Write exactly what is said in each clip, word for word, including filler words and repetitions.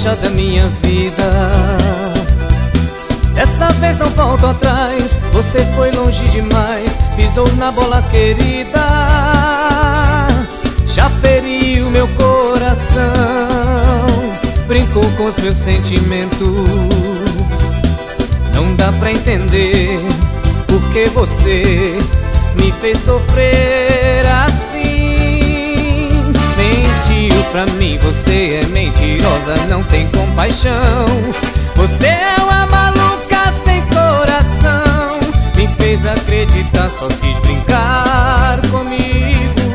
trouxa da minha vida. Dessa vez não volto atrás, você foi longe demais, pisou na bola querida, já feriu meu coração, brincou com os meus sentimentos. Não dá pra entender porque você me fez sofrer assim. Mentiu pra mim, você é mentirosa, não tem compaixão. Você é uma maluca sem coração, me fez acreditar, só quis brincar comigo.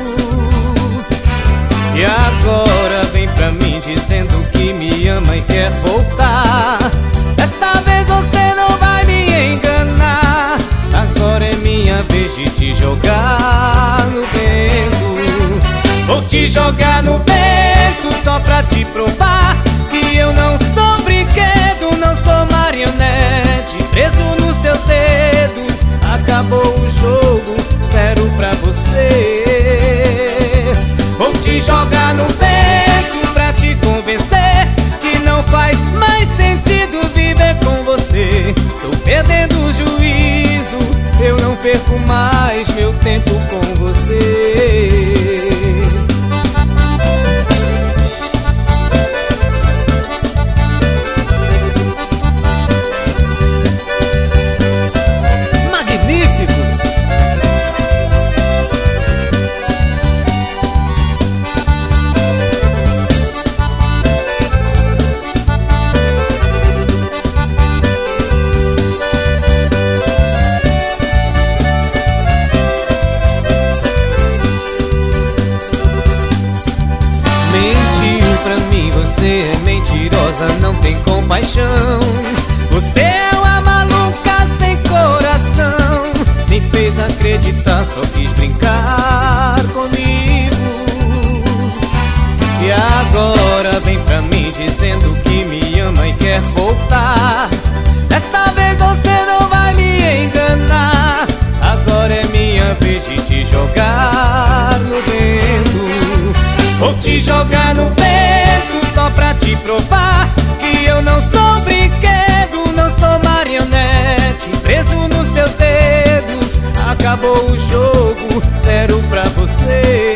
E agora vem pra mim dizendo que me ama e quer voltar. Dessa vez você não vai me enganar, agora é minha vez de te jogar no vento. Vou te jogar no vento só pra te provar que eu não sou brinquedo, não sou marionete preso nos seus dedos. Acabou o jogo, zero pra você. Vou te jogar no vento pra te convencer que não faz mais sentido viver com você. Tô perdendo o juízo, eu não perco mais meu tempo com você. Mentiu pra mim, você é mentirosa, não tem compaixão. Você é uma maluca sem coração, me fez acreditar, só quis brincar comigo. E agora vem pra mim dizendo que me ama e quer voltar. Dessa vez você não vai me enganar, agora é minha vez de te jogar no vento. Vou te jogar no vento só pra te provar que eu não sou brinquedo, não sou marionete preso nos seus dedos. Acabou o jogo, zero pra você.